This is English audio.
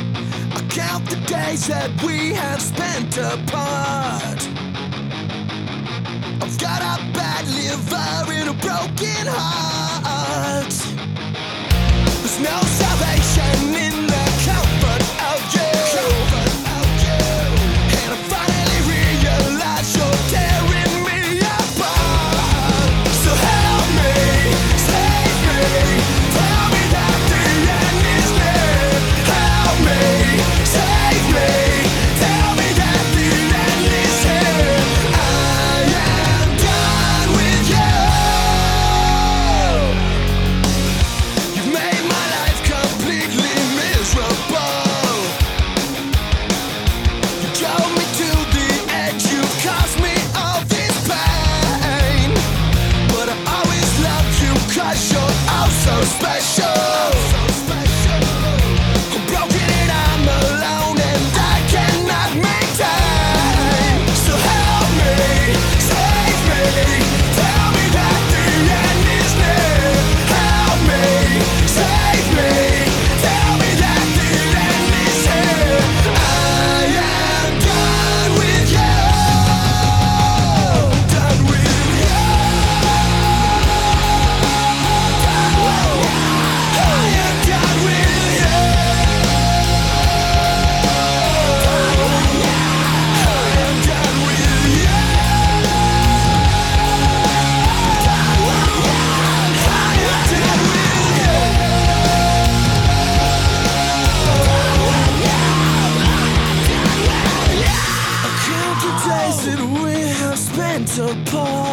I count the days that we have spent apart. I've got a bad liver and a broken heart. There's no salvation in the comfort of you. And I finally realize you're tearing me apart. So help me, save me, tell me that the end is near. Help me, save me, tell me that the end is here. I am done with you. You've made my life completely miserable. You drove me to the edge, you've caused me all this pain. But I always loved you 'cause you're oh so special. I'm broken and I'm alone and I cannot maintain. So help me, save me, tell me that the end is near. Help me, save me, tell me that the end is here. I am done with you. Done with you. I am done with you. I am done with you. I count the days that we have spent apart.